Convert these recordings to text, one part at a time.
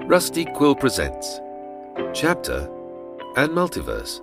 Rusty Quill presents Chapter and Multiverse.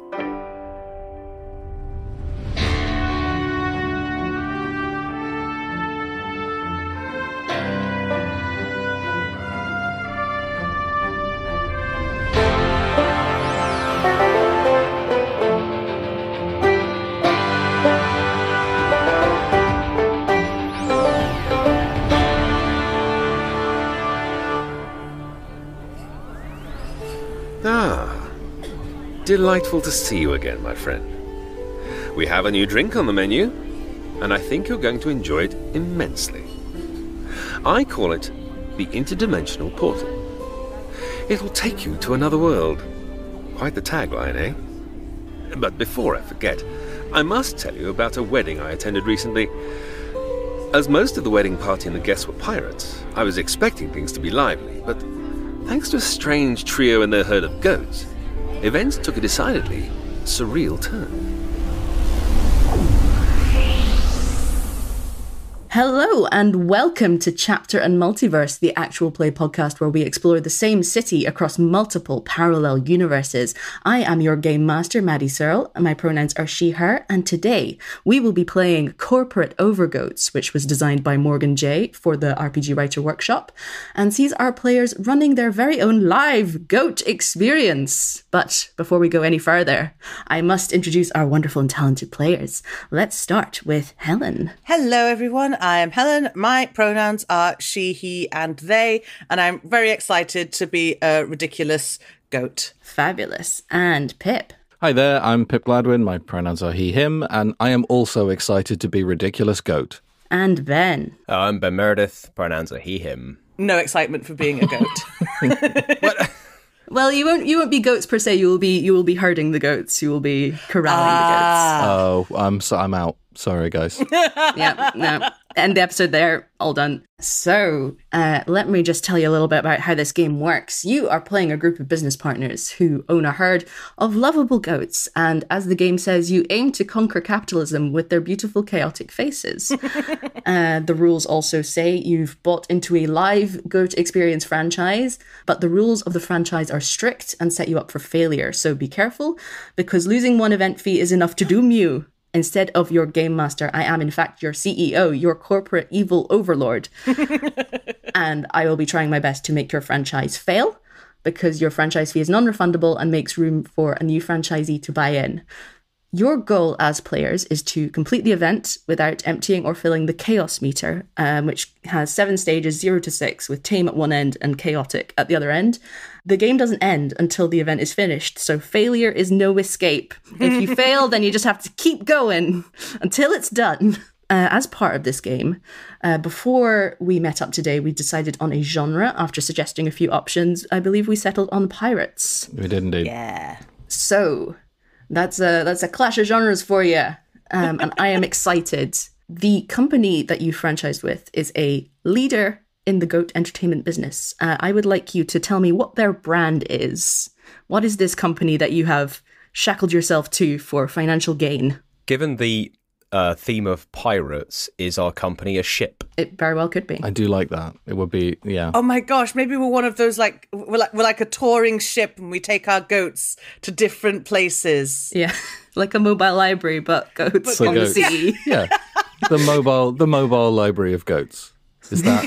Delightful to see you again, my friend. We have a new drink on the menu, and I think you're going to enjoy it immensely. I call it the Interdimensional Portal. It will take you to another world. Quite the tagline, eh? But before I forget, I must tell you about a wedding I attended recently. As most of the wedding party and the guests were pirates, I was expecting things to be lively, but thanks to a strange trio and their herd of goats, events took a decidedly surreal turn. Hello and welcome to Chapter and Multiverse, the actual play podcast where we explore the same city across multiple parallel universes. I am your game master, Maddie Searle, and my pronouns are she, her, and today we will be playing Corporate Overgoats, which was designed by Morgan J for the RPG Writer Workshop, and sees our players running their very own live goat experience. But before we go any further, I must introduce our wonderful and talented players. Let's start with Helen. Hello everyone, I am Helen. My pronouns are she, he, and they, and I'm very excited to be a ridiculous goat. Fabulous. And Pip. Hi there, I'm Pip Gladwin. My pronouns are he, him, and I am also excited to be ridiculous goat. And Ben. Oh, I'm Ben Meredith. Pronouns are he, him. No excitement for being a goat. What? Well, you won't be goats per se. You will be herding the goats. You will be corralling the goats. Oh, I'm out. Sorry, guys. Yeah, no. End the episode there. All done. So, let me just tell you a little bit about how this game works. You are playing a group of business partners who own a herd of lovable goats, and as the game says, you aim to conquer capitalism with their beautiful, chaotic faces. The rules also say you've bought into a live goat experience franchise, but the rules of the franchise are strict and set you up for failure, so be careful, because losing one event fee is enough to doom you. Instead of your game master, I am in fact your CEO, your corporate evil overlord. And I will be trying my best to make your franchise fail, because your franchise fee is non-refundable and makes room for a new franchisee to buy in. Your goal as players is to complete the event without emptying or filling the chaos meter, which has 7 stages, 0 to 6, with tame at one end and chaotic at the other end. The game doesn't end until the event is finished, so failure is no escape. If you fail, then you just have to keep going until it's done. As part of this game, before we met up today, we decided on a genre after suggesting a few options. I believe we settled on pirates. We did indeed. Yeah. So that's a clash of genres for you, and I am excited. The company that you franchised with is a leader in the goat entertainment business. I would like you to tell me what their brand is. What is this company that you have shackled yourself to for financial gain? Given the theme of pirates, is our company a ship? It very well could be. I do like that. It would be, yeah. Oh my gosh, maybe we're one of those, we're like a touring ship and we take our goats to different places. Yeah, like a mobile library, but goats on the sea. Yeah, the mobile library of goats. Is that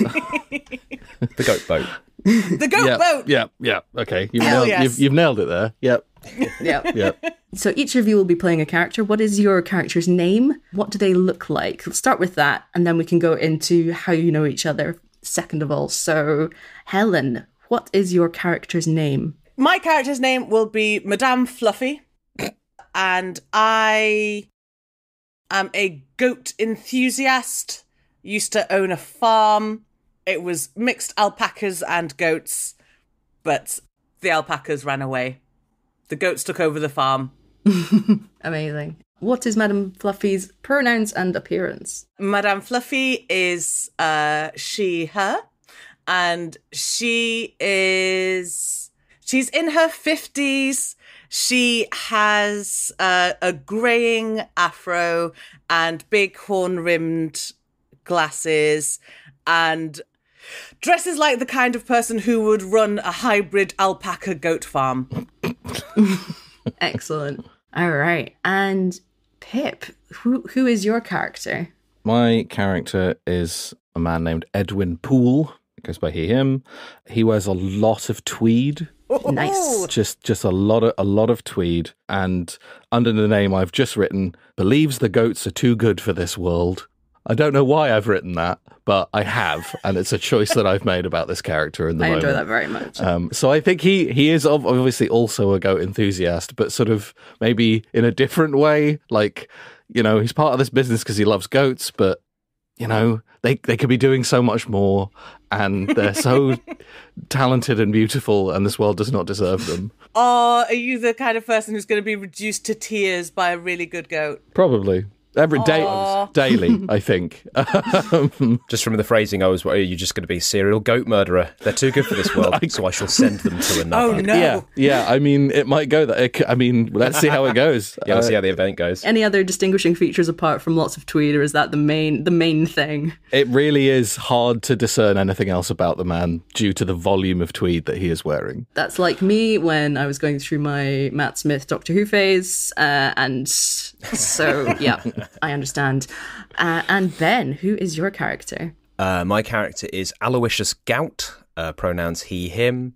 The goat boat. The goat boat! Yeah. Okay, you've nailed it there. Yep. Yep. So each of you will be playing a character. What is your character's name? What do they look like? Let's start with that, and then we can go into how you know each other, second of all. So, Helen, what is your character's name? My character's name will be Madame Fluffy, and I am a goat enthusiast. Used to own a farm. It was mixed alpacas and goats, but the alpacas ran away. The goats took over the farm. Amazing. What is Madame Fluffy's pronouns and appearance? Madame Fluffy is she, her, and she's in her 50s. She has a greying afro and big horn-rimmed glasses, and Dresses like the kind of person who would run a hybrid alpaca goat farm. Excellent. All right. And Pip, who is your character? My character is a man named Edwin Poole. It goes by he, him. He wears a lot of tweed. Nice. Just a lot of tweed. And under the name I've just written, believes the goats are too good for this world. I don't know why I've written that, but I have, and it's a choice that I've made about this character in the moment. I enjoy that very much. So I think he is obviously also a goat enthusiast, but sort of maybe in a different way. Like, you know, he's part of this business because he loves goats, but, you know, they could be doing so much more, and they're so talented and beautiful, and this world does not deserve them. Or are you the kind of person who's going to be reduced to tears by a really good goat? Probably. Every day, daily, I think. Just from the phrasing, are you just going to be a serial goat murderer? They're too good for this world, so I shall send them to another. Oh, no. Yeah. I mean, it might go that. I mean, let's see how it goes. Yeah, let's see how the event goes. Any other distinguishing features apart from lots of tweed, or is that the main thing? It really is hard to discern anything else about the man due to the volume of tweed that he is wearing. That's like me when I was going through my Matt Smith Doctor Who phase, and so yeah. I understand. And Ben, who is your character? My character is Aloysius Gout, pronouns he, him.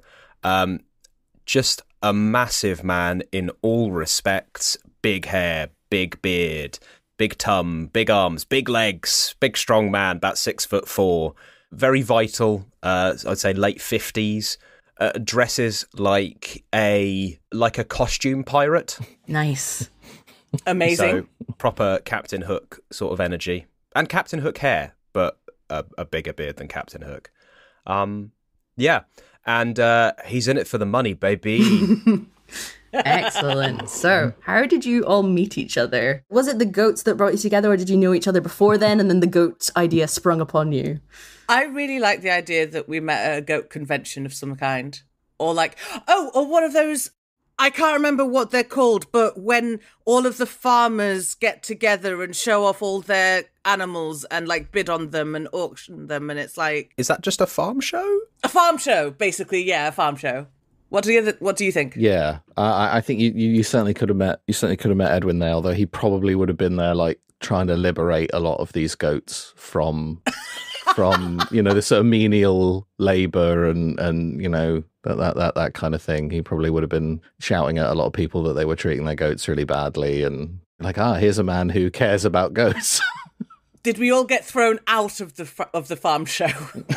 Just a massive man in all respects. Big hair, big beard, big tum, big arms, big legs, big strong man, about 6'4". Very vital, I'd say late 50s. Dresses like a costume pirate. Nice. Amazing. So proper Captain Hook sort of energy. And Captain Hook hair, but a bigger beard than Captain Hook. Yeah. And he's in it for the money, baby. Excellent. So, how did you all meet each other? Was it the goats that brought you together, or did you know each other before then, and then the goat idea sprung upon you? I really like the idea that we met at a goat convention of some kind. Or like, or one of those, I can't remember what they're called, but when all of the farmers get together and show off all their animals and like bid on them and auction them, and it's like... Is that just a farm show? A farm show, basically, yeah, a farm show. What do you think? Yeah, I think you certainly could have met Edwin there, although he probably would have been there like trying to liberate a lot of these goats from you know, the sort of menial labor and you know that kind of thing. He probably would have been shouting at a lot of people that they were treating their goats really badly, and like, here's a man who cares about goats. Did we all get thrown out of the farm show?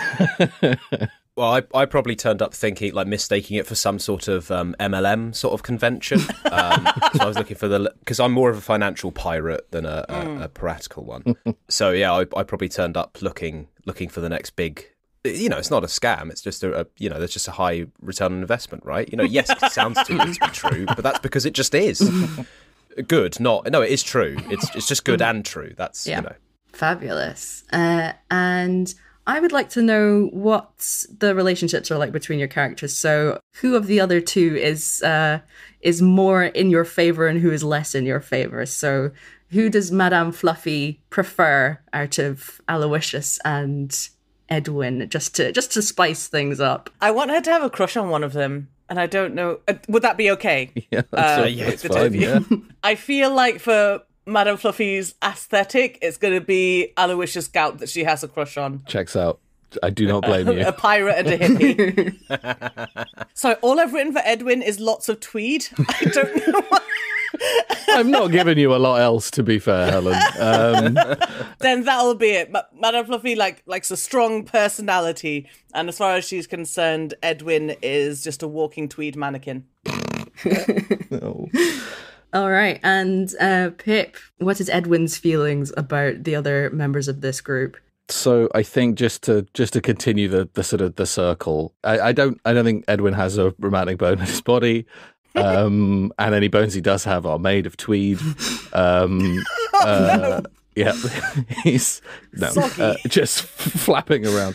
Well, I probably turned up thinking, like, mistaking it for some sort of MLM sort of convention. So I was looking for because I'm more of a financial pirate than a piratical one. So yeah, I probably turned up looking for the next big. You know, it's not a scam. It's just there's just a high return on investment, right? You know, yes, it sounds too good to be true, but that's because it just is good. No, it is true. It's just good and true. That's you know, fabulous. And I would like to know what the relationships are like between your characters. So, who of the other two is more in your favor and who is less in your favor? So, who does Madame Fluffy prefer out of Aloysius and Edwin, just to spice things up? I want her to have a crush on one of them, and I don't know. Would that be okay? Yeah, that's fine. Yeah. I feel like for Madame Fluffy's aesthetic, it's going to be Aloysius Gout that she has a crush on. Checks out. I do not blame you. A pirate and a hippie. So all I've written for Edwin is lots of tweed. I don't know what... I've not given you a lot else, to be fair, Helen. Then that'll be it. Madame Fluffy likes a strong personality, and as far as she's concerned, Edwin is just a walking tweed mannequin. No. All right, and Pip, what is Edwin's feelings about the other members of this group? So I think just to continue the sort of the circle, I don't think Edwin has a romantic bone in his body, and any bones he does have are made of tweed. No. Yeah, he's just flapping around.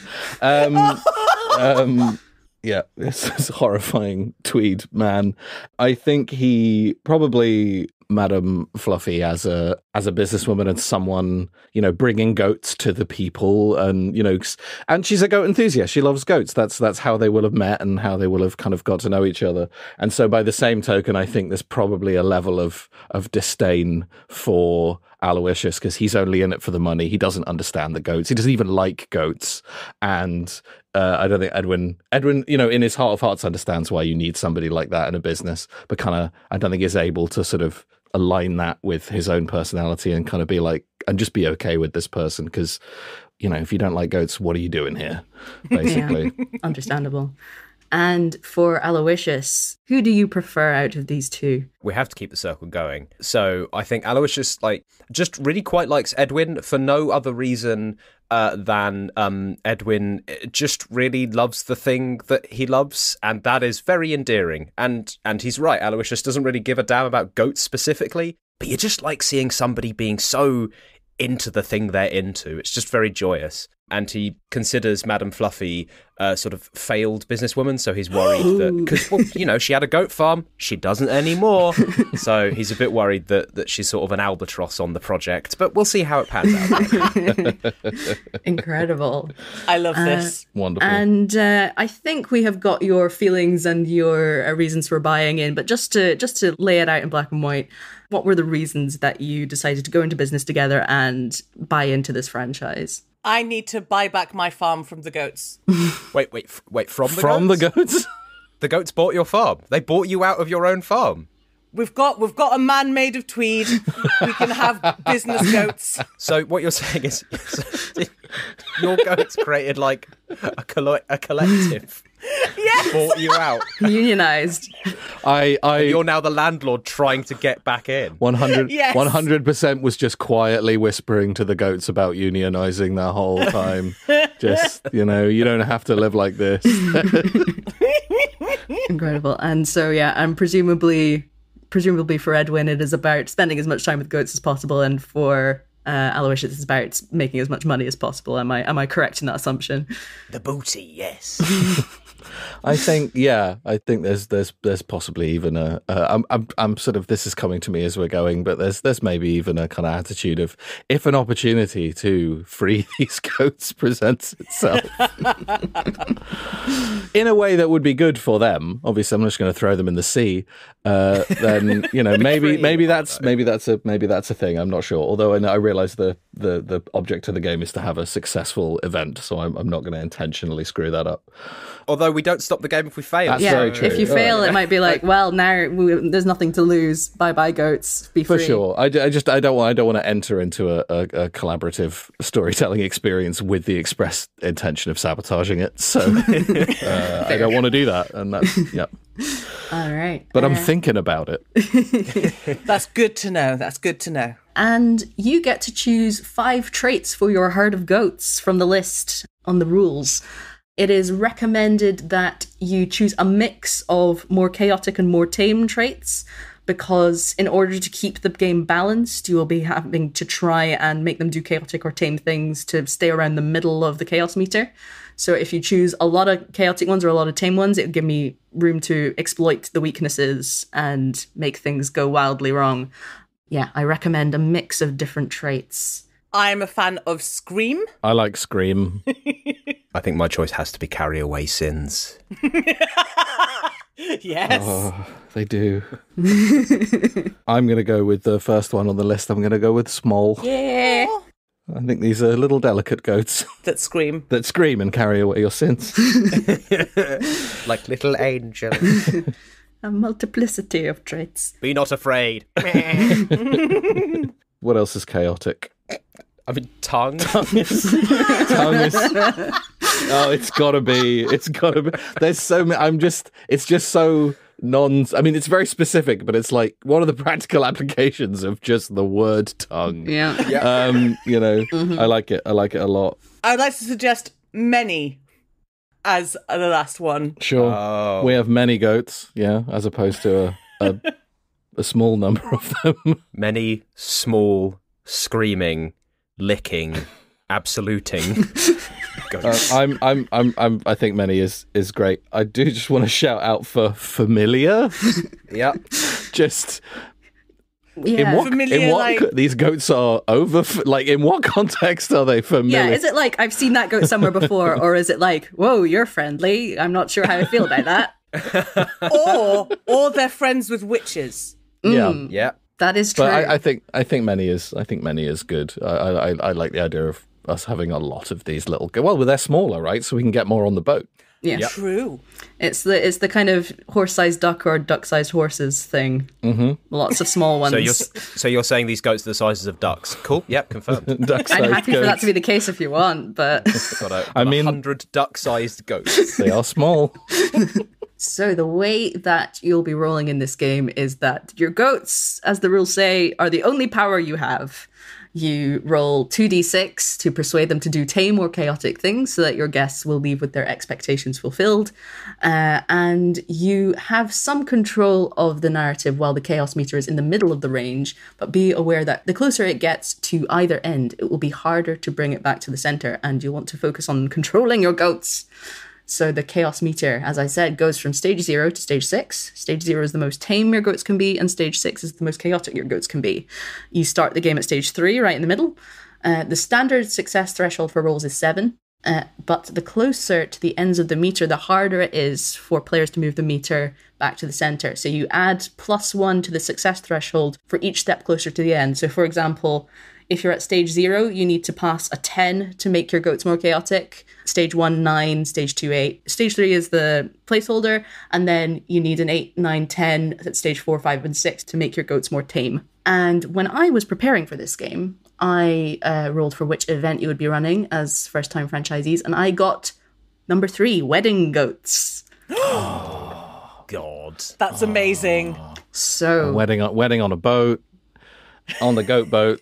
Yeah, this horrifying tweed man. I think he probably Madame Fluffy as a businesswoman and someone, bringing goats to the people, and and she's a goat enthusiast. She loves goats. That's how they will have met and how they will have kind of got to know each other. And so by the same token, I think there's probably a level of disdain for Aloysius, because he's only in it for the money. He doesn't understand the goats. He doesn't even like goats. And I don't think Edwin, in his heart of hearts understands why you need somebody like that in a business, but I don't think is able to sort of align that with his own personality and kind of be like, and just be okay with this person, because, if you don't like goats, what are you doing here, basically? Yeah, understandable. And for Aloysius, who do you prefer out of these two? We have to keep the circle going. So I think Aloysius just really quite likes Edwin for no other reason than Edwin just really loves the thing that he loves, and that is very endearing. And he's right, Aloysius doesn't really give a damn about goats specifically, but you just like seeing somebody being so into the thing they're into. It's just very joyous. And he considers Madame Fluffy a sort of failed businesswoman, so he's worried that, because, she had a goat farm, she doesn't anymore, so he's a bit worried that she's sort of an albatross on the project, but we'll see how it pans out. Incredible. I love this. Wonderful. And I think we have got your feelings and your reasons for buying in, but just to lay it out in black and white, what were the reasons that you decided to go into business together and buy into this franchise? I need to buy back my farm from the goats. Wait, from the From goats? the goats? The goats bought your farm. They bought you out of your own farm. We've got a man made of tweed. We can have business goats. So what you're saying is your goats created like a collective. Yes. Bought you out. Unionized. You're now the landlord trying to get back in. 100% was just quietly whispering to the goats about unionizing the whole time. Just, you don't have to live like this. Incredible. And so, and presumably for Edwin, it is about spending as much time with goats as possible, and for Aloysius, it's about making as much money as possible. Am I correct in that assumption? The booty, yes. I think there's possibly even I'm sort of, this is coming to me as we're going, but there's maybe even a kind of attitude of, if an opportunity to free these goats presents itself in a way that would be good for them. Obviously, I'm not just going to throw them in the sea. Then maybe that's a thing. I'm not sure. Although I realise the object of the game is to have a successful event, so I'm not going to intentionally screw that up. Although we don't stop the game if we fail. That's very true. If you fail, it might be like, well, now there's nothing to lose. Bye, goats. Be free. For sure. I don't want to enter into a collaborative storytelling experience with the express intention of sabotaging it. So I don't want to do that. And that's All right. But I'm thinking about it. That's good to know. And you get to choose 5 traits for your herd of goats from the list on the rules. It is recommended that you choose a mix of more chaotic and more tame traits, because in order to keep the game balanced, you will be having to try and make them do chaotic or tame things to stay around the middle of the chaos meter. So if you choose a lot of chaotic ones or a lot of tame ones, it would give me room to exploit the weaknesses and make things go wildly wrong. Yeah, I recommend a mix of different traits. I'm a fan of Scream. I like Scream. I think my choice has to be Carry Away Sins. Yes. Oh, they do. I'm going to go with the first one on the list. I'm going to go with Small. Yeah. I think these are little delicate goats That scream. that scream and carry away your sins. Like little angels. A multiplicity of traits. Be not afraid. What else is chaotic? I mean, tongue. Tongue is. Oh, it's gotta be. There's so many. It's just so I mean, it's very specific, but it's like, what are the practical applications of just the word tongue? Yeah. I like it. I like it a lot. I'd like to suggest many as the last one. Sure. Oh. We have many goats, as opposed to a small number of them. Many small, screaming, licking, absoluting. I think many is great. I do just want to shout out for Familiar. Yep. Just Yeah. Familiar, these goats are like in what context are they familiar? Yeah, is it like I've seen that goat somewhere before, or is it like, whoa, you're friendly? I'm not sure how I feel about that. or they're friends with witches. Yeah. That is true. But I think many is good. I like the idea of us having a lot of these little. Well, they're smaller, right? So we can get more on the boat. Yeah, True. it's the kind of horse-sized duck or duck-sized horses thing. Mm-hmm. Lots of small ones. So you're saying these goats are the sizes of ducks? Cool. Yep, confirmed. I'm happy for that to be the case if you want, but Got 100 duck-sized goats. They are small. So the way that you'll be rolling in this game is that your goats, as the rules say, are the only power you have. You roll 2d6 to persuade them to do tame or chaotic things so that your guests will leave with their expectations fulfilled. And you have some control of the narrative while the chaos meter is in the middle of the range, but be aware that the closer it gets to either end, it will be harder to bring it back to the center, and you'll want to focus on controlling your goats. So the chaos meter, as I said, goes from stage 0 to stage 6. Stage 0 is the most tame your goats can be, and stage 6 is the most chaotic your goats can be. You start the game at stage 3, right in the middle. The standard success threshold for rolls is 7, but the closer to the ends of the meter, the harder it is for players to move the meter back to the center. So you add +1 to the success threshold for each step closer to the end. So for example, if you're at stage 0, you need to pass a 10 to make your goats more chaotic. Stage 1, 9. Stage 2, 8. Stage 3 is the placeholder. And then you need an 8, 9, 10 at stage 4, 5, and 6 to make your goats more tame. And when I was preparing for this game, I rolled for which event you would be running as first-time franchisees. And I got number 3, wedding goats. God. That's amazing. So Wedding on a boat, on the goat boat.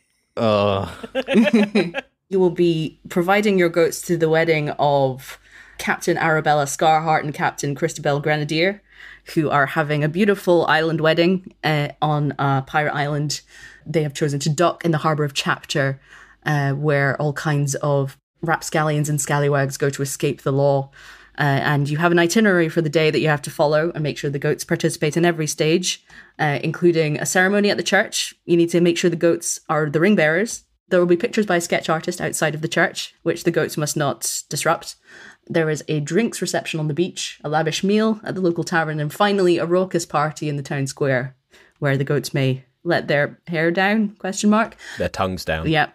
you will be providing your goats to the wedding of Captain Arabella Scarheart and Captain Christabel Grenadier, who are having a beautiful island wedding on a pirate island. They have chosen to dock in the harbour of Chapter, where all kinds of rapscallions and scallywags go to escape the law. And you have an itinerary for the day that you have to follow and make sure the goats participate in every stage, including a ceremony at the church. You need to make sure the goats are the ring bearers. There will be pictures by a sketch artist outside of the church, which the goats must not disrupt. There is a drinks reception on the beach, a lavish meal at the local tavern, and finally a raucous party in the town square, where the goats may let their hair down, ? Their tongues down. Yep.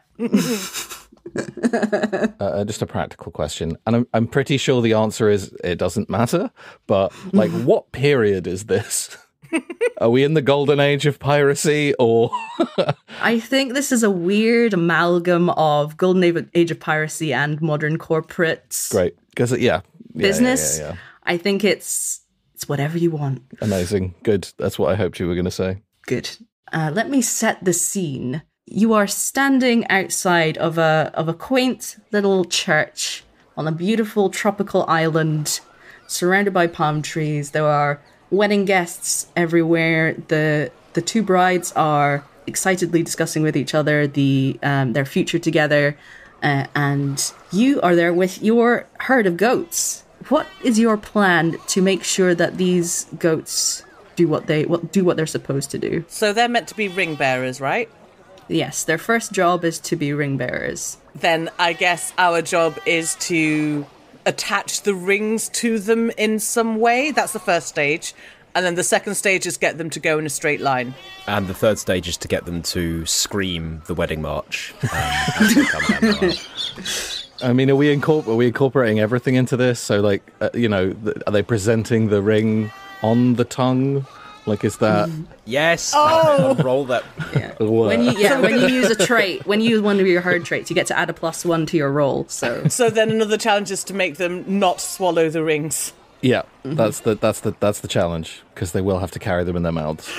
Just a practical question, and I'm pretty sure the answer is it doesn't matter. But like, what period is this? Are we in the golden age of piracy, or? I think this is a weird amalgam of golden age of piracy and modern corporate Great, because business. Yeah. I think it's whatever you want. Amazing, good. That's what I hoped you were going to say. Good. Let me set the scene. You are standing outside of a quaint little church on a beautiful tropical island, surrounded by palm trees. There are wedding guests everywhere. The two brides are excitedly discussing with each other their future together, and you are there with your herd of goats. What is your plan to make sure that these goats do what they're supposed to do? So they're meant to be ring bearers, right? Yes, their first job is to be ring bearers. Then I guess our job is to attach the rings to them in some way. That's the first stage. And then the second stage is get them to go in a straight line. And the third stage is to get them to scream the wedding march as they come down the aisle. I mean, are we incorporating everything into this? So, like, are they presenting the ring on the tongue? Like, is that... Yes. Oh. Roll that. Yeah. When you use a trait, when you use one of your herd traits, you get to add a +1 to your roll. So then another challenge is to make them not swallow the rings. Yeah, that's the challenge, because they will have to carry them in their mouths.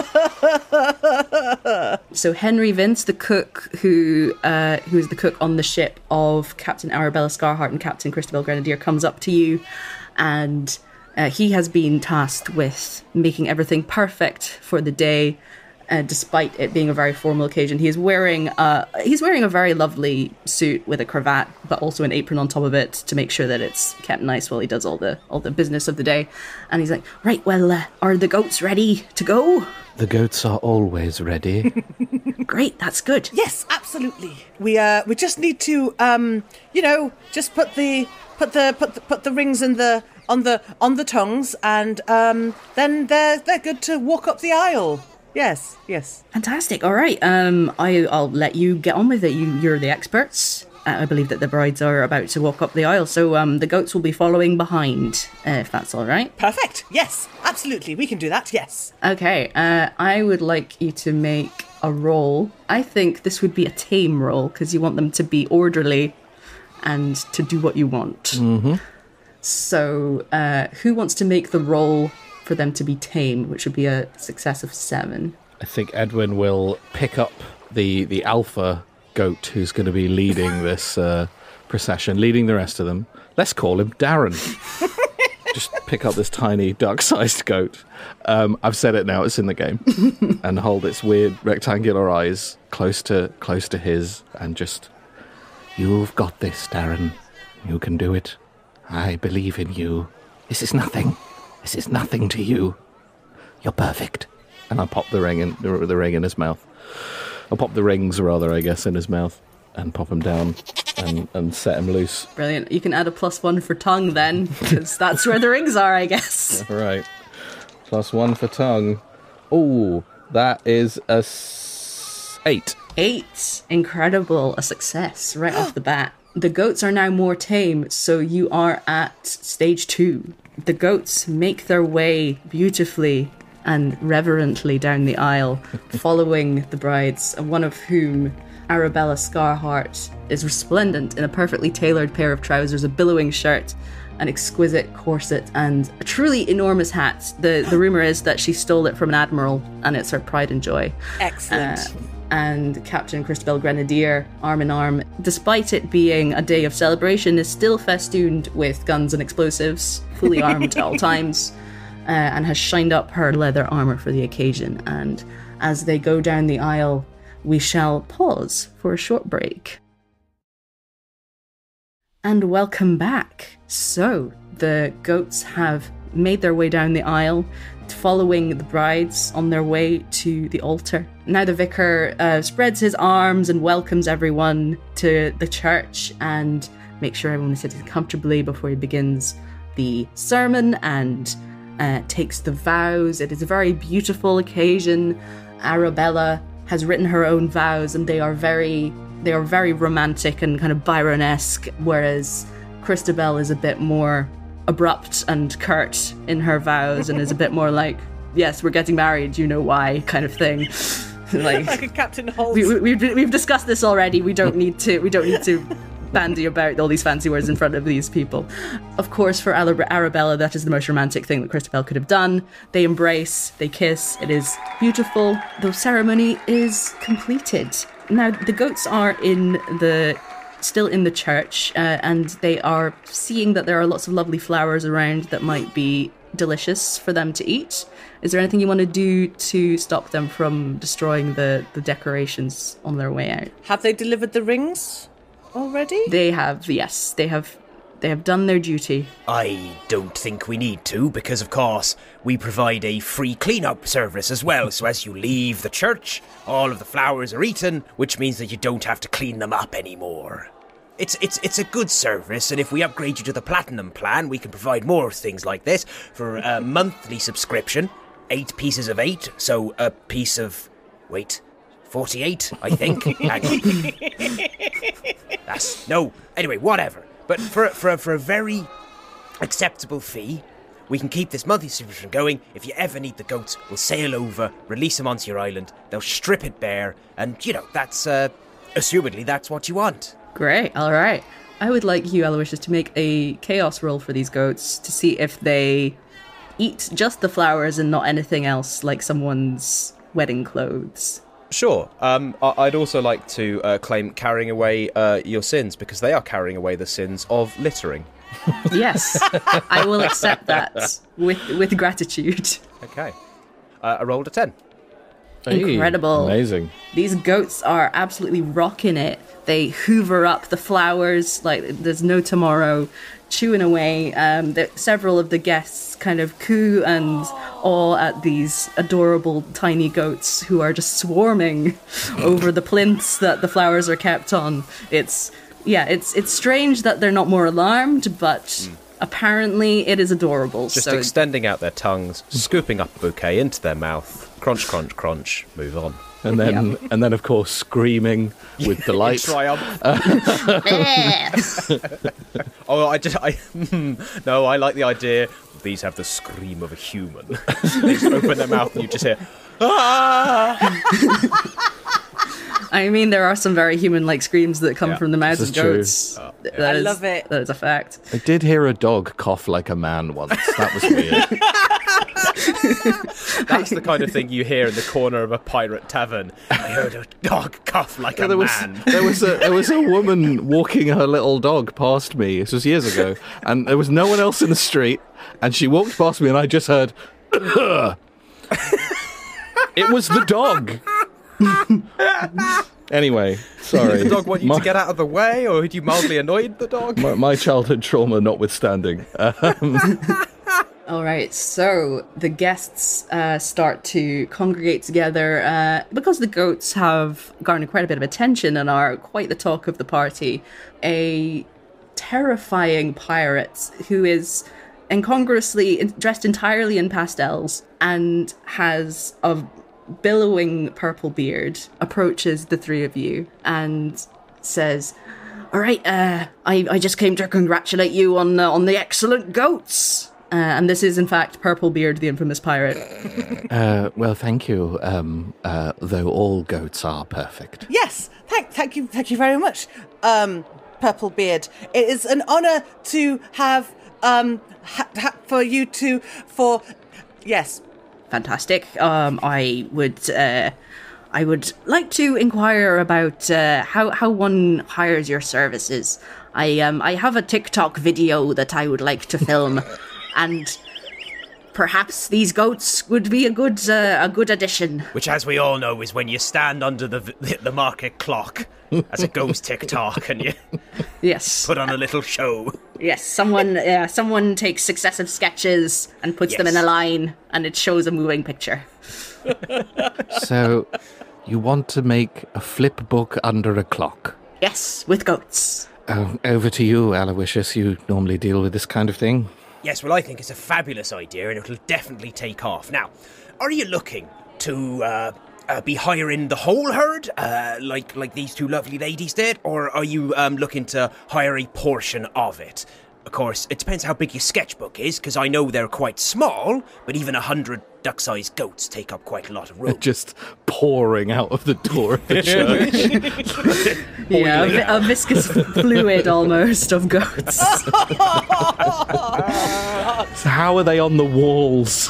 So Henry Vince, the cook, who's the cook on the ship of Captain Arabella Scarheart and Captain Christabel Grenadier, comes up to you, and he has been tasked with making everything perfect for the day. despite it being a very formal occasion. He's wearing a very lovely suit with a cravat, but also an apron on top of it to make sure that it's kept nice while he does all the business of the day. And he's like, right, well, are the goats ready to go? The goats are always ready. Great, that's good. Yes, absolutely. We just need to just put the rings in on the tongues, and then they're good to walk up the aisle. Yes. Fantastic. All right. I'll let you get on with it. You're the experts. I believe that the brides are about to walk up the aisle, so the goats will be following behind, if that's all right. Perfect. Yes, absolutely. We can do that. Yes. Okay. I would like you to make a roll. I think this would be a tame roll because you want them to be orderly and to do what you want. Mm-hmm. So, who wants to make the roll for them to be tame, which would be a success of 7? I think Edwin will pick up the alpha goat who's going to be leading this procession, leading the rest of them. Let's call him Darren. Just pick up this tiny duck-sized goat. I've said it now, it's in the game. And hold its weird rectangular eyes close to his and just, you've got this, Darren. You can do it. I believe in you. This is nothing. This is nothing to you. You're perfect. And I pop the ring in his mouth. I'll pop the rings, rather, I guess, in his mouth and pop him down and set him loose. Brilliant. You can add a +1 for tongue then, because that's where the rings are, I guess. Right. +1 for tongue. Oh, that is a 8. 8. Incredible. A success right off the bat. The goats are now more tame, so you are at stage 2. The goats make their way beautifully and reverently down the aisle, following the brides, one of whom, Arabella Scarheart, is resplendent in a perfectly tailored pair of trousers, a billowing shirt, an exquisite corset, and a truly enormous hat. The rumour is that she stole it from an admiral, and it's her pride and joy. Excellent. And Captain Christabel Grenadier, arm in arm, despite it being a day of celebration, is still festooned with guns and explosives, fully armed at all times, and has shined up her leather armour for the occasion. And as they go down the aisle, we shall pause for a short break. And welcome back. So, the goats have made their way down the aisle, following the brides on their way to the altar. Now the vicar spreads his arms and welcomes everyone to the church and makes sure everyone is sitting comfortably before he begins the sermon and takes the vows. It is a very beautiful occasion. Arabella has written her own vows, and they are very romantic and kind of Byron-esque, whereas Christabel is a bit more abrupt and curt in her vows and is a bit more like, yes, we're getting married, you know why, kind of thing. Like a Captain Holt. We've discussed this already. We don't need to bandy about all these fancy words in front of these people. Of course, for Arabella, that is the most romantic thing that Christabel could have done. They embrace, they kiss. It is beautiful. The ceremony is completed. Now the goats are still in the church, and they are seeing that there are lots of lovely flowers around that might be delicious for them to eat. Is there anything you want to do to stop them from destroying the decorations on their way out? Have they delivered the rings already? They have, yes. They have done their duty. I don't think we need to, because of course we provide a free clean-up service as well, so as you leave the church, all of the flowers are eaten, which means that you don't have to clean them up anymore. It's a good service, and if we upgrade you to the Platinum plan, we can provide more things like this for a monthly subscription, 8 pieces of 8, so a piece of... 48, I think. Anyway, whatever. But for a very acceptable fee, we can keep this monthly subscription going. If you ever need the goats, we'll sail over, release them onto your island, they'll strip it bare, and, that's, assumedly, that's what you want. Great, alright. I would like you, Aloysius, to make a chaos roll for these goats to see if they eat just the flowers and not anything else, like someone's wedding clothes. Sure. I'd also like to claim carrying away your sins, because they are carrying away the sins of littering. Yes, I will accept that with gratitude. Okay. I rolled a 10. Hey, incredible. amazing. These goats are absolutely rocking it. They hoover up the flowers like there's no tomorrow, chewing away. Several of the guests kind of coo and awe at these adorable tiny goats who are just swarming over the plinths that the flowers are kept on. It's strange that they're not more alarmed, but apparently it is adorable. Just so extending out their tongues, scooping up a bouquet into their mouth, crunch, crunch, crunch, move on. And then, of course, screaming with delight. Triumph. No, I like the idea. These have the scream of a human. They just open their mouth and you just hear, ah! I mean, there are some very human-like screams that come from the mouths this of is true. goats. I love it. That is a fact. I did hear a dog cough like a man once. That was weird. That's the kind of thing you hear in the corner of a pirate tavern. I heard a dog cough like a man. There was a woman walking her little dog past me. This was years ago, and there was no one else in the street. And she walked past me, and I just heard, "Ugh." It was the dog. Anyway, sorry. Did the dog want you to get out of the way, or had you mildly annoyed the dog? My childhood trauma notwithstanding. All right, so the guests start to congregate together because the goats have garnered quite a bit of attention and are quite the talk of the party. A terrifying pirate who is incongruously dressed entirely in pastels and has a billowing purple beard approaches the three of you and says, "All right, I just came to congratulate you on the excellent goats." And this is, in fact, Purplebeard, the infamous pirate. Well, thank you. Though all goats are perfect. Yes, thank you very much, Purplebeard. It is an honour to have yes. Fantastic. I would like to inquire about how one hires your services. I have a TikTok video that I would like to film, and perhaps these goats would be a good addition. Which, as we all know, is when you stand under the market clock as it goes tick-tock and you Yes. put on a little show. Yes, someone takes successive sketches and puts them in a line, and it shows a moving picture. So, you want to make a flip book under a clock? Yes, with goats. Over to you, Aloysius. You normally deal with this kind of thing. Yes, well, I think it's a fabulous idea and it'll definitely take off. Now, are you looking to be hiring the whole herd, like these two lovely ladies did, or are you looking to hire a portion of it? Of course, it depends how big your sketchbook is, because I know they're quite small, but even 100 duck-sized goats take up quite a lot of room. Just pouring out of the door of the church. Yeah, a viscous fluid almost of goats. So how are they on the walls?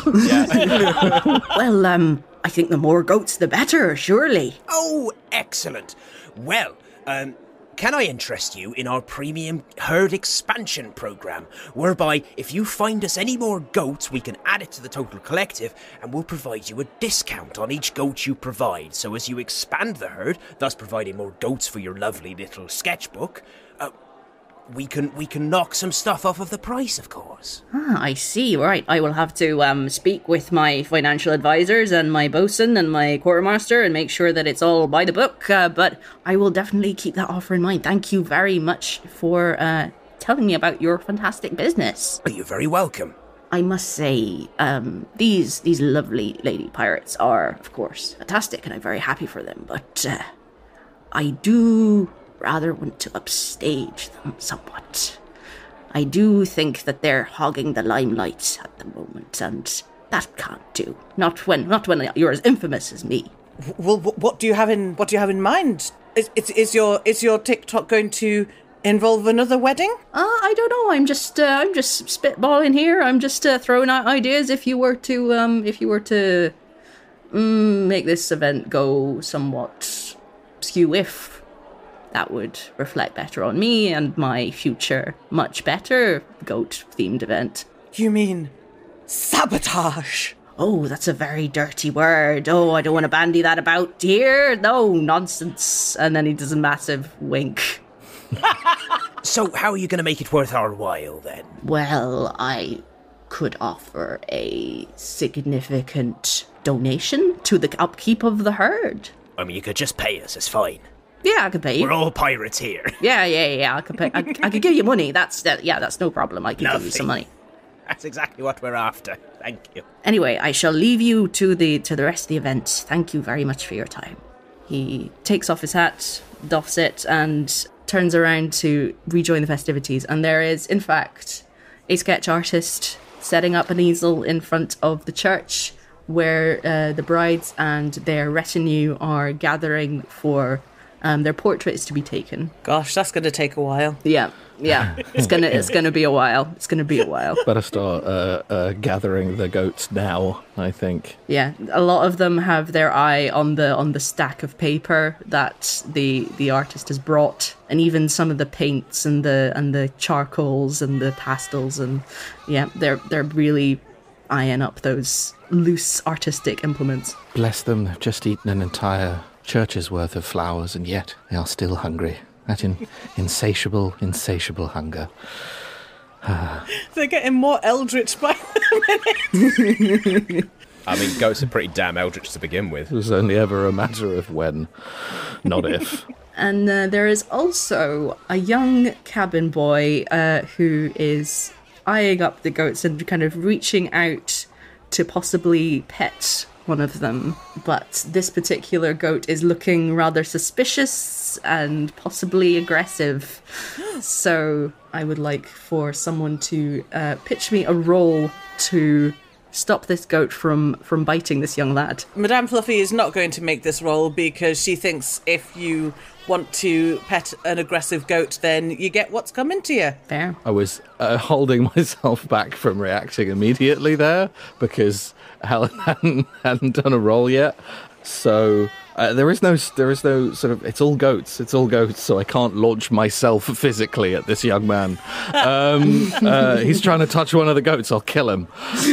Well, I think the more goats, the better, surely. Oh, excellent. Well, can I interest you in our premium herd expansion program, whereby if you find us any more goats, we can add it to the total collective, and we'll provide you a discount on each goat you provide. So as you expand the herd, thus providing more goats for your lovely little sketchbook, we can knock some stuff off of the price, of course. Ah, I see. Right, I will have to speak with my financial advisors and my bosun and my quartermaster and make sure that it's all by the book. But I will definitely keep that offer in mind. Thank you very much for telling me about your fantastic business. You're very welcome. I must say, these lovely lady pirates are, of course, fantastic, and I'm very happy for them. But I do rather want to upstage them somewhat. I do think that they're hogging the limelight at the moment, and that can't do. Not when you're as infamous as me. Well, what do you have in mind? Is your TikTok going to involve another wedding? I don't know. I'm just spitballing here. I'm just throwing out ideas. If you were to make this event go somewhat skew, if that would reflect better on me and my future much better goat-themed event. You mean sabotage? Oh, that's a very dirty word. Oh, I don't want to bandy that about here. No, nonsense. And then he does a massive wink. So how are you going to make it worth our while, then? Well, I could offer a significant donation to the upkeep of the herd. I mean, you could just pay us, it's fine. Yeah, I could pay you. We're all pirates here. Yeah. I could pay. I could give you money. That's no problem. I can give you some money. That's exactly what we're after. Thank you. Anyway, I shall leave you to the rest of the event. Thank you very much for your time. He takes off his hat, doffs it, and turns around to rejoin the festivities. And there is, in fact, a sketch artist setting up an easel in front of the church where the brides and their retinue are gathering for their portraits to be taken. Gosh, that's going to take a while. Yeah. It's gonna be a while. Better start gathering the goats now, I think. Yeah, a lot of them have their eye on the stack of paper that the artist has brought, and even some of the paints and the charcoals and the pastels, and yeah, they're really eyeing up those loose artistic implements. Bless them, they've just eaten an entire church's worth of flowers, and yet they are still hungry. That insatiable hunger. They're getting more eldritch by the minute. I mean, goats are pretty damn eldritch to begin with. It was only ever a matter of when, not if. And there is also a young cabin boy who is eyeing up the goats and kind of reaching out to possibly pet one of them, but this particular goat is looking rather suspicious and possibly aggressive. So I would like for someone to pitch me a roll to stop this goat from biting this young lad. Madame Fluffy is not going to make this roll because she thinks if you want to pet an aggressive goat, then you get what's coming to you. Fair. I was holding myself back from reacting immediately there because Helen hadn't done a roll yet. So there is no sort of, it's all goats, so I can't launch myself physically at this young man. He's trying to touch one of the goats, I'll kill him.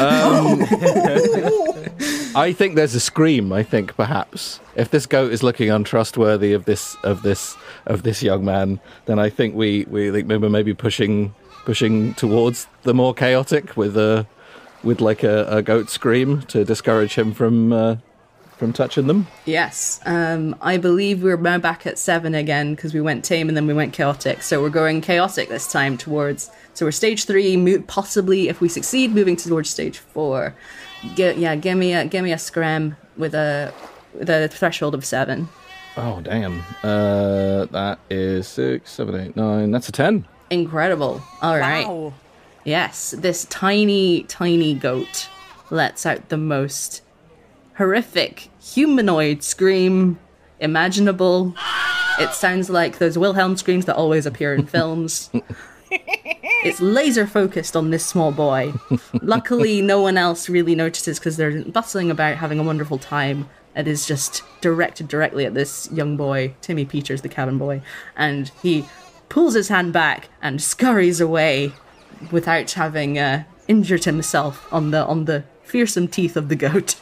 I think there's a scream, perhaps. If this goat is looking untrustworthy of this young man, then I think we maybe pushing towards the more chaotic with a goat scream to discourage him from touching them. Yes. I believe we're now back at 7 again because we went tame and then we went chaotic. So we're going chaotic this time towards. So we're stage 3. Possibly, if we succeed, moving towards stage 4. Give me a scram with a threshold of 7. Oh damn! That is 6, 7, 8, 9. That's a 10. Incredible. All right. Wow. Yes, this tiny goat lets out the most horrific humanoid scream imaginable. It sounds like those Wilhelm screams that always appear in films. It's laser focused on this small boy. Luckily, no one else really notices because they're bustling about having a wonderful time. It is just directed directly at this young boy, Timmy Peters, the cabin boy, and he pulls his hand back and scurries away without having injured himself on the fearsome teeth of the goat.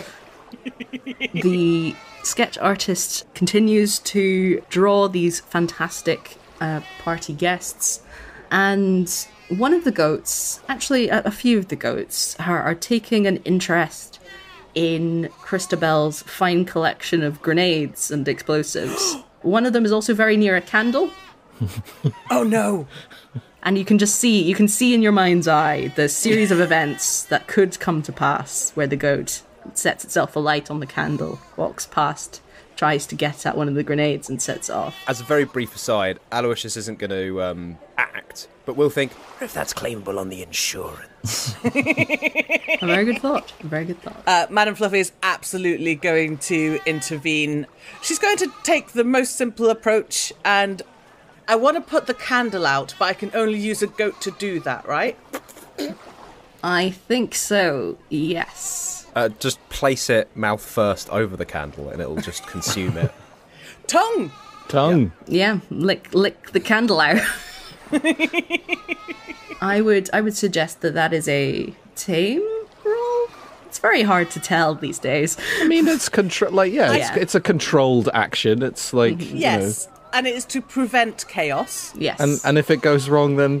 The sketch artist continues to draw these fantastic party guests, and one of the goats, actually a few of the goats, are taking an interest in Christabel's fine collection of grenades and explosives. One of them is also very near a candle. Oh no! And you can see in your mind's eye the series of events that could come to pass where the goat sets itself alight on the candle, walks past, tries to get at one of the grenades and sets it off. As a very brief aside, Aloysius isn't going to act, but we'll think, if that's claimable on the insurance. A very good thought. Madame Fluffy is absolutely going to intervene. She's going to take the most simple approach, and I want to put the candle out, but I can only use a goat to do that, right? I think so, yes. Just place it mouth first over the candle and it'll just consume it. Tongue! Yeah, lick the candle out. I would suggest that is a tame roll It's very hard to tell these days. I mean, it's Yeah. it's a controlled action. It's like Yes. And it is to prevent chaos. Yes. and if it goes wrong, then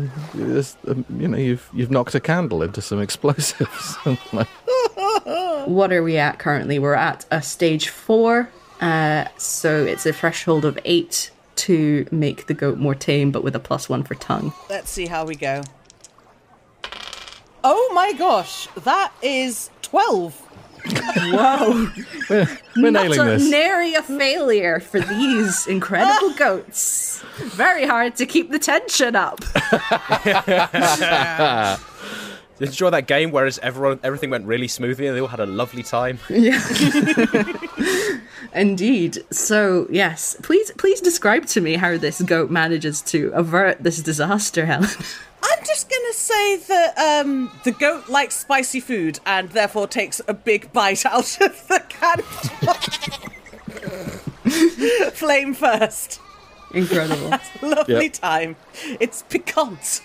you've knocked a candle into some explosives. What are we at currently? We're at a stage 4. So it's a threshold of 8 to make the goat more tame, but with a +1 for tongue. Let's see how we go. Oh my gosh, that is 12. Whoa! We're nailing this. Nary a failure for these incredible goats. Very hard to keep the tension up. Did you enjoy that game where everything went really smoothly and they all had a lovely time? Yeah. Indeed. So, yes, please describe to me how this goat manages to avert this disaster, Helen. I'm just going to say that the goat likes spicy food and therefore takes a big bite out of the can. Flame first. Incredible. Lovely time. It's piquant.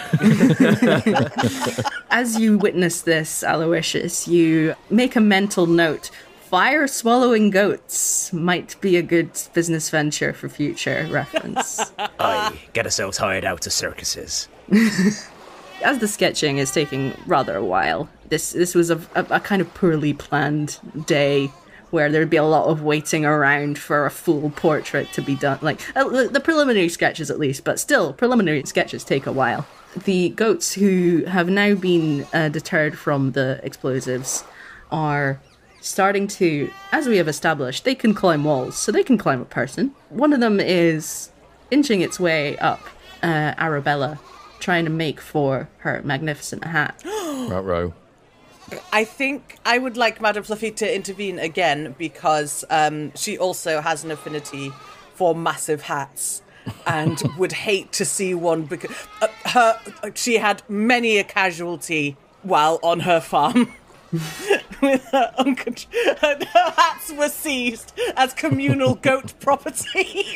As you witness this, Aloysius, you make a mental note. Fire-swallowing goats might be a good business venture for future reference. Aye, get ourselves hired out to circuses. As the sketching is taking rather a while, this was a kind of poorly planned day where there'd be a lot of waiting around for a full portrait to be done. Like, the preliminary sketches at least, but still, preliminary sketches take a while. The goats who have now been deterred from the explosives are starting to, as we have established, they can climb walls, so they can climb a person. One of them is inching its way up Arabella, trying to make for her magnificent hat. Right-row. I think I would like Madame Fluffy to intervene again because she also has an affinity for massive hats and would hate to see one because she had many a casualty while on her farm. With her hats were seized as communal goat property.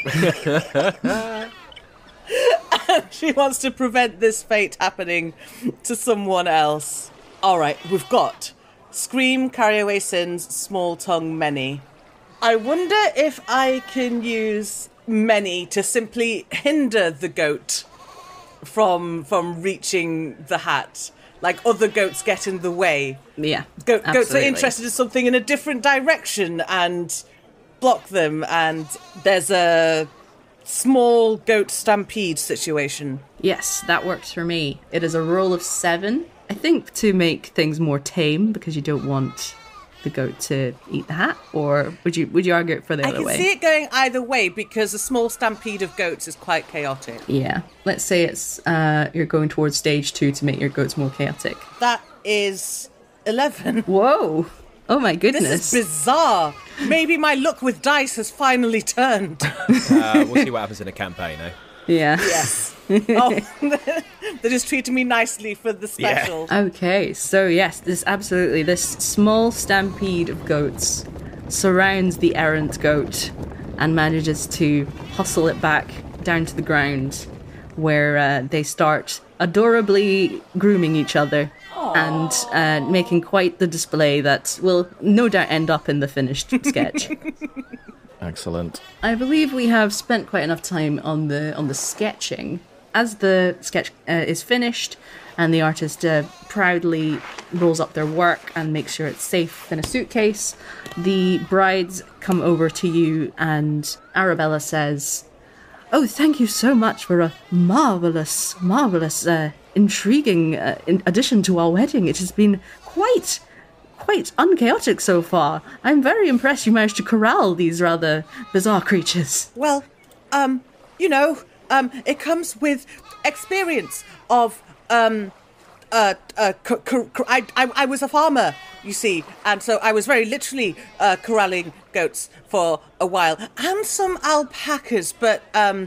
And she wants to prevent this fate happening to someone else. All right, we've got Scream, Carry Away Sins, Small Tongue, Many. I wonder if I can use Many to simply hinder the goat from reaching the hat. Like other goats get in the way. Yeah, Goats are interested in something in a different direction and block them. And there's a small goat stampede situation. Yes, that works for me. It is a roll of 7, I think, to make things more tame because you don't want the goat to eat the hat. Or would you argue it for the other way? I can see it going either way because a small stampede of goats is quite chaotic. Yeah, let's say it's you're going towards stage 2 to make your goats more chaotic. That is 11. Whoa! Oh my goodness! This is bizarre. Maybe my luck with dice has finally turned. We'll see what happens in a campaign, eh? Yeah. Yes. Oh, they just treated me nicely for the special. Yeah. Okay, so yes, this small stampede of goats surrounds the errant goat and manages to hustle it back down to the ground, where they start adorably grooming each other. Aww. And making quite the display that will no doubt end up in the finished sketch. Excellent. I believe we have spent quite enough time on the sketching. As the sketch is finished and the artist proudly rolls up their work and makes sure it's safe in a suitcase, the brides come over to you and Arabella says, "Oh, thank you so much for a marvellous, intriguing addition to our wedding. It has been quite unchaotic so far. I'm very impressed you managed to corral these rather bizarre creatures." Well, it comes with experience of, I was a farmer, you see, and so I was very literally corralling goats for a while, and some alpacas, but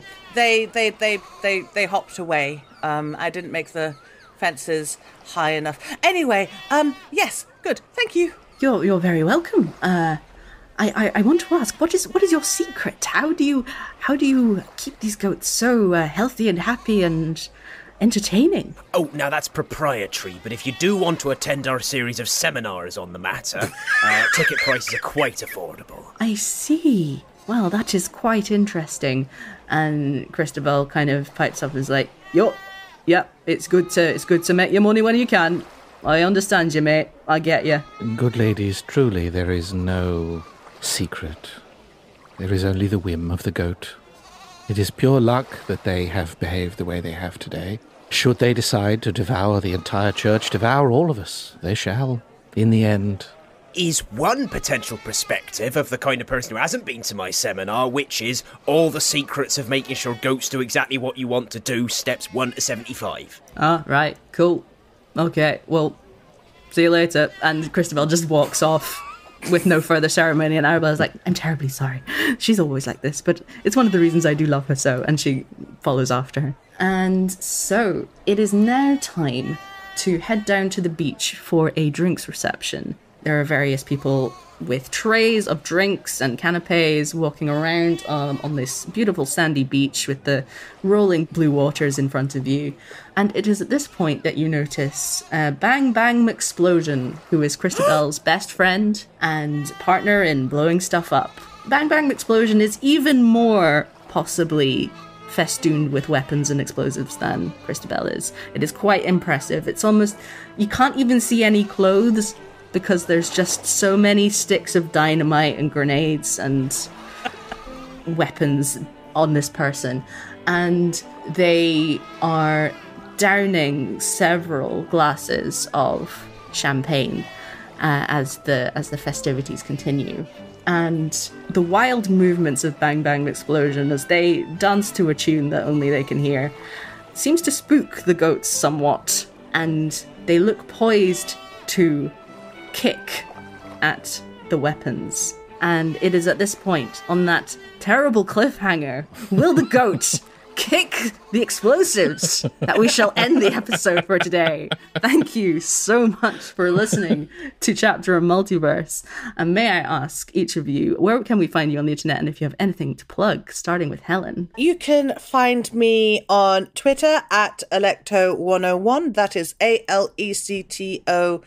they hopped away. I didn't make the fences high enough. Anyway, yes, good, thank you. You're very welcome. I want to ask, what is your secret? How do you keep these goats so healthy and happy and entertaining. Oh, now that's proprietary, but if you do want to attend our series of seminars on the matter, ticket prices are quite affordable. I see. Well, that is quite interesting. And Christabel kind of pipes up and is like, yep, it's good to make your money when you can. I understand you, mate. I get you. Good ladies, truly there is no secret. There is only the whim of the goat. It is pure luck that they have behaved the way they have today. Should they decide to devour the entire church, devour all of us, they shall, in the end. Is one potential perspective of the kind of person who hasn't been to my seminar, which is all the secrets of making sure goats do exactly what you want to do, steps 1 to 75. Ah, right, cool. Okay, well, see you later. And Christabel just walks off with no further ceremony, and Arabella's like, I'm terribly sorry. She's always like this, but it's one of the reasons I do love her so, and she follows after her. And so, it is now time to head down to the beach for a drinks reception. There are various people with trays of drinks and canapes walking around on this beautiful sandy beach with the rolling blue waters in front of you. And it is at this point that you notice Bang Bang McSplosion, who is Christabel's best friend and partner in blowing stuff up. Bang Bang McSplosion is even more possibly festooned with weapons and explosives than Christabel is. It is quite impressive. It's almost... you can't even see any clothes, because there's just so many sticks of dynamite and grenades and weapons on this person. And they are downing several glasses of champagne as the festivities continue. And the wild movements of Bang Bang Explosion as they dance to a tune that only they can hear seems to spook the goats somewhat. And they look poised to kick at the weapons. And it is at this point, on that terrible cliffhanger, will the goat kick the explosives, that we shall end the episode for today. Thank you so much for listening to Chapter of Multiverse. And may I ask each of you, where can we find you on the internet, and if you have anything to plug, starting with Helen? You can find me on Twitter at Alecto101. That is ALECTO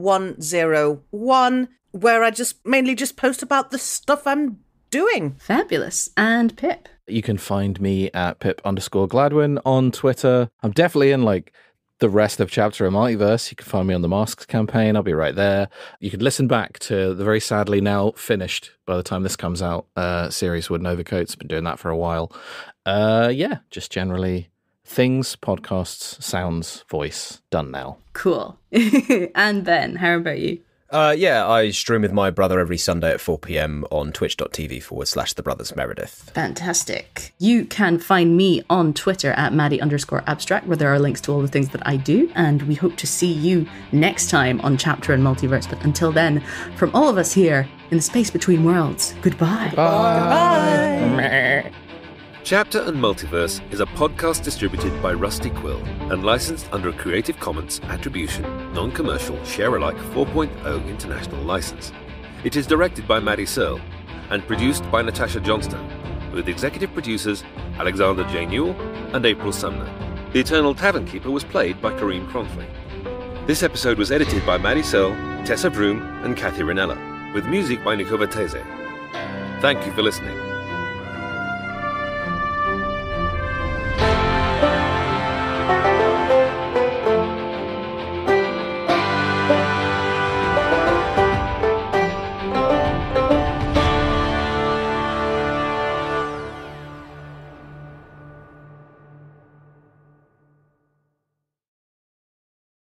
101, where I mainly just post about the stuff I'm doing. Fabulous. And Pip? You can find me at Pip_Gladwin on Twitter. I'm definitely in the rest of Chapter of Multiverse. You can find me on the Masks campaign. I'll be right there. You can listen back to the very sadly now finished, by the time this comes out, series with Novacoats. Been doing that for a while. Just generally things, podcasts, sounds, voice, done now. Cool. And Ben, how about you? I stream with my brother every Sunday at 4 p.m. on twitch.tv/The Brothers Meredith. Fantastic. You can find me on Twitter at Maddie_abstract, where there are links to all the things that I do, and we hope to see you next time on Chapter and Multiverse. But until then, from all of us here in the space between worlds, goodbye. Bye. Chapter and Multiverse is a podcast distributed by Rusty Quill and licensed under a Creative Commons Attribution, Non-Commercial, Share-alike 4.0 International License. It is directed by Maddie Searle and produced by Natasha Johnston, with executive producers Alexander J. Newell and April Sumner. The Eternal Tavern Keeper was played by Kareem Cronfley. This episode was edited by Maddie Searle, Tessa Vroom and Kathy Ranella, with music by Nico Vatese. Thank you for listening.